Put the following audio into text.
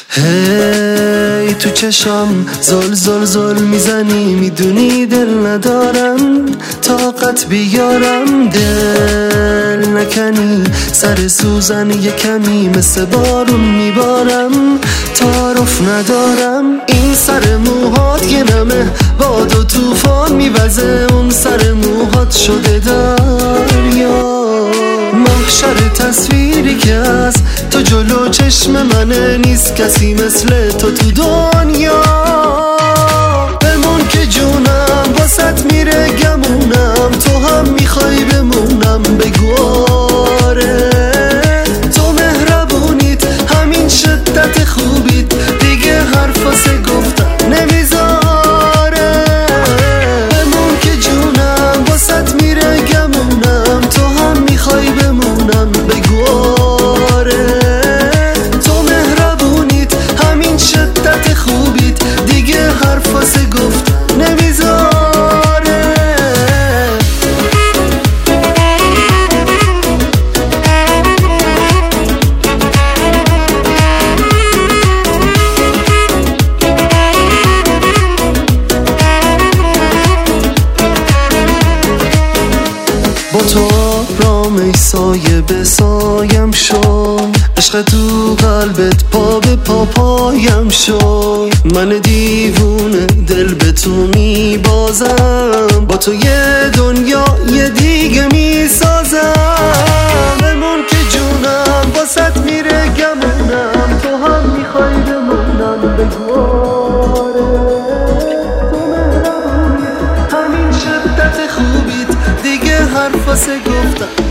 هی تو چشام زل زل زل میزنی، میدونی دل ندارم طاقت بیارم، دل نکنی سر سوزن یه کمی مثل بارون میبارم، تعارف ندارم. این سر موهات یه نمه باد و توفان میوزه، اون سر موهات شده دریا، محشر تصویری که از تو جلو چشم منه، نیست کسی مثل تو دنیا. بمون که جونم واسط میره گمونم، تو هم میخوای بمونم، بگو آره. تو مهربونیت همین شدت خوبیت، دیگه حرف واسه گفتن نمیذاره. بمون که جونم واسط میره گمونم، تو هم میخوای بمونم، بگو آره. تو مهربونیت همین شدت خوبیت، دیگه حرف واسه گفتن نمیذاره. با تو رام ای سایه به سایم شو، عشق تو قلبت پا به پا پایم شو. من دیوونه دل به تو میبازم، با تو یه دنیا یه دیگه میسازم. بمون که جونم واسط میره گمونم، تو هم میخوای بمونم، بگو آره. تو مهربونی همین شدت خوبیت، دیگه حرف واسه گفتن